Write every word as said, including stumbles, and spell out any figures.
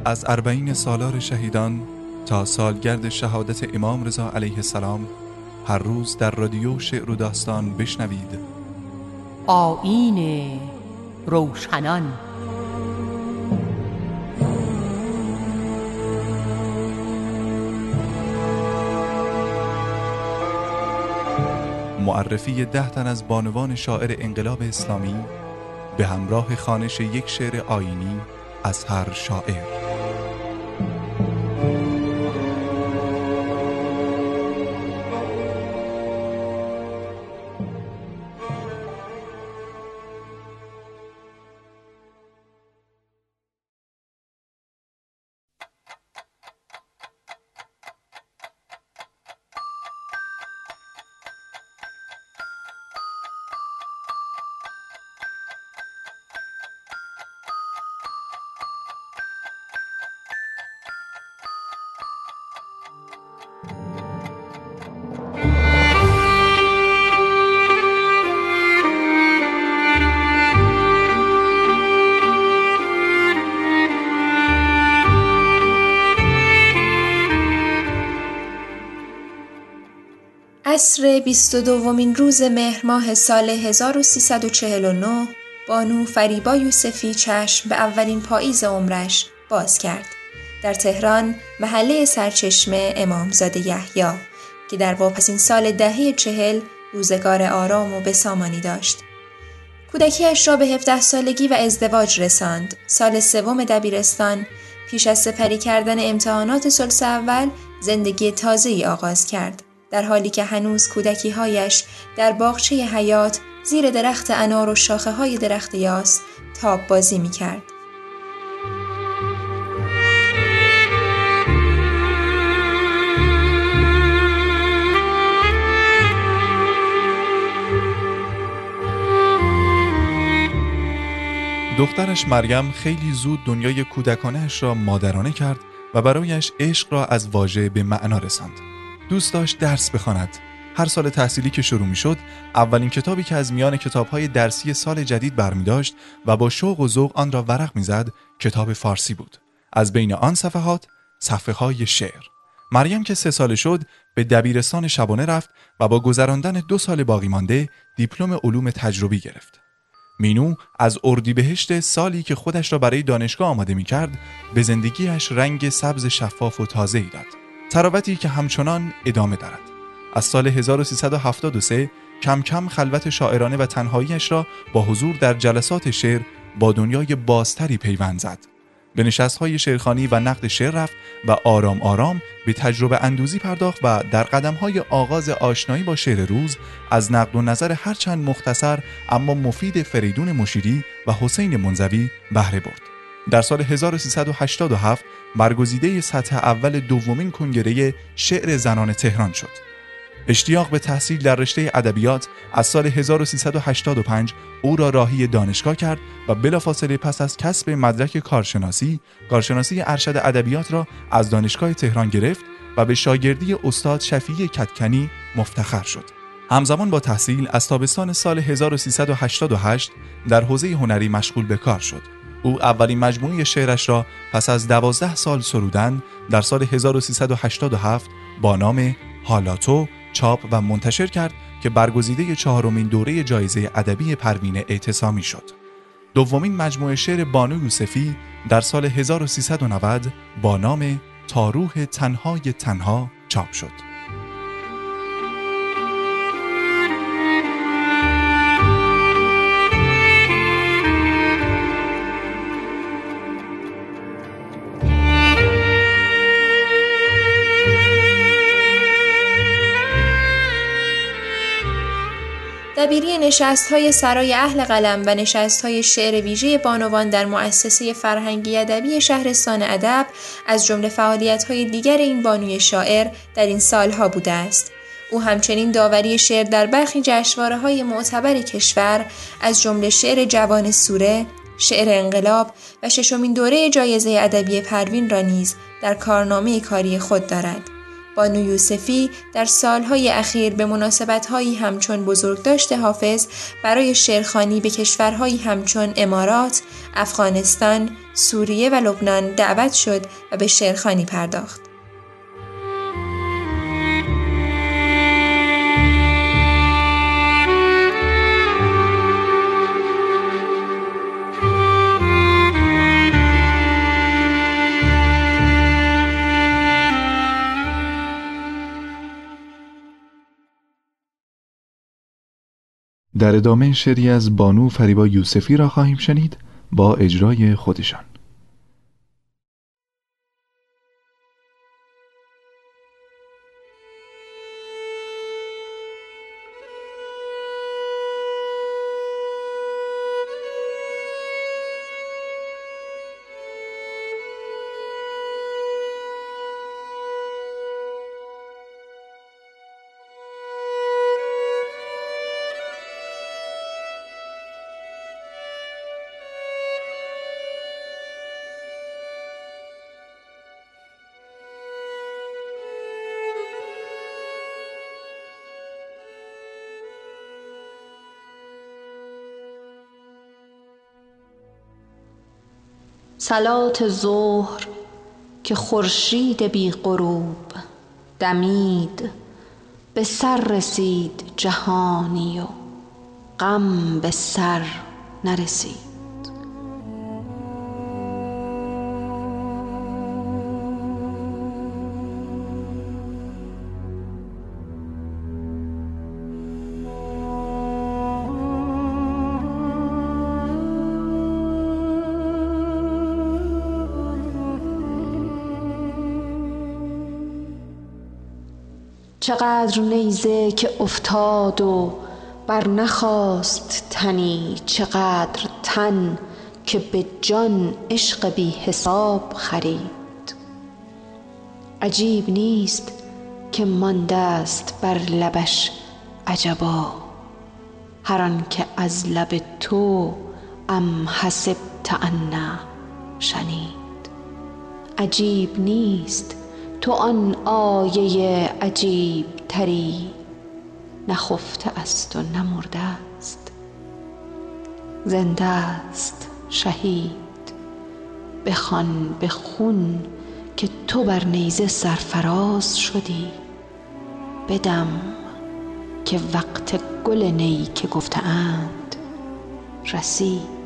از اربعین سالار شهیدان تا سالگرد شهادت امام رضا علیه السلام هر روز در رادیو شعر و داستان بشنوید. آیین روشنان. معرفی ده تن از بانوان شاعر انقلاب اسلامی به همراه خوانش یک شعر آیینی از هر شاعر. عصر بیست و دومین روز مهر ماه سال هزار و سیصد و چهل و نه بانو فریبا یوسفی چشم به اولین پاییز عمرش باز کرد. در تهران محله سرچشمه امامزاده یحیی که در واپسین سال دهه چهل روزگار آرام و بسامانی داشت. کودکیش را به هفده سالگی و ازدواج رساند. سال سوم دبیرستان پیش از سپری کردن امتحانات ثلث اول زندگی تازه‌ای آغاز کرد. در حالی که هنوز کودکی‌هایش در باغچه حیات زیر درخت انار و شاخه‌های درخت یاس تاب بازی می‌کرد. دخترش مریم خیلی زود دنیای کودکانه‌اش را مادرانه کرد و برایش عشق را از واژه به معنا رساند. دوست داشت درس بخواند. هر سال تحصیلی که شروع می شد، اولین کتابی که از میان کتاب‌های درسی سال جدید برمی داشت و با شوق و ذوق آن را ورق می زد، کتاب فارسی بود. از بین آن صفحات، صفحه‌های شعر. مریم که سه ساله شد، به دبیرستان شبانه رفت و با گذراندن دو سال باقی مانده، دیپلم علوم تجربی گرفت. مینو از اردیبهشت سالی که خودش را برای دانشگاه آماده می کرد، به زندگیش رنگ سبز شفاف و تازه‌ای داد. تراوتی که همچنان ادامه دارد. از سال هزار و سیصد و هفتاد و سه کم کم خلوت شاعرانه و تنهاییش را با حضور در جلسات شعر با دنیای بازتری پیوند زد. به نشست‌های شعرخوانی و نقد شعر رفت و آرام آرام به تجربه اندوزی پرداخت و در قدم‌های آغاز آشنایی با شعر روز از نقد و نظر هرچند مختصر اما مفید فریدون مشیری و حسین منزوی بهره برد. در سال هزار و سیصد و هشتاد و هفت برگزیده سطح اول دومین کنگره شعر زنان تهران شد. اشتیاق به تحصیل در رشته ادبیات از سال هزار و سیصد و هشتاد و پنج او را راهی دانشگاه کرد و بلافاصله پس از کسب مدرک کارشناسی، کارشناسی ارشد ادبیات را از دانشگاه تهران گرفت و به شاگردی استاد شفیع کدکنی مفتخر شد. همزمان با تحصیل از تابستان سال هزار و سیصد و هشتاد و هشت در حوزه هنری مشغول به کار شد. او اولین مجموعه شعرش را پس از دوازده سال سرودن در سال هزار و سیصد و هشتاد و هفت با نام حالاتو چاپ و منتشر کرد که برگزیده چهارمین دوره جایزه ادبی پروین اعتصامی شد. دومین مجموعه شعر بانو یوسفی در سال هزار و سیصد و نود با نام تا روح تنهای تنها چاپ شد. دبیری نشست‌های سرای اهل قلم و نشست‌های شعر ویژه بانوان در مؤسسه فرهنگی ادبی شهرستان ادب از جمله فعالیت‌های دیگر این بانوی شاعر در این سالها بوده است. او همچنین داوری شعر در برخی جشنواره‌های معتبر کشور از جمله شعر جوان سوره، شعر انقلاب و ششمین دوره جایزه ادبی پروین را نیز در کارنامه کاری خود دارد. بانو یوسفی در سالهای اخیر به مناسبت‌هایی همچون بزرگداشت حافظ برای شعرخوانی به کشورهایی همچون امارات، افغانستان، سوریه و لبنان دعوت شد و به شعرخوانی پرداخت. در ادامه شعری از بانو فریبا یوسفی را خواهیم شنید با اجرای خودشان. صلات ظهر که خورشید بی غروب دمید، به سر رسید جهانی و غم به سر نرسید. چقدر نیزه که افتاد و بر نخواست تنی، چقدر تن که به جان عشق بی حساب خرید. عجیب نیست که مانده است بر لبش عجبا، هر آن که از لب تو ام حسبت ان شنید. عجیب نیست تو آن آیه عجیب تری، نخفته است و نمرده است، زنده است شهید. بخوان به خون که تو بر نیزه سرفراز شدی، بدم که وقت گل نی که گفته اند رسید.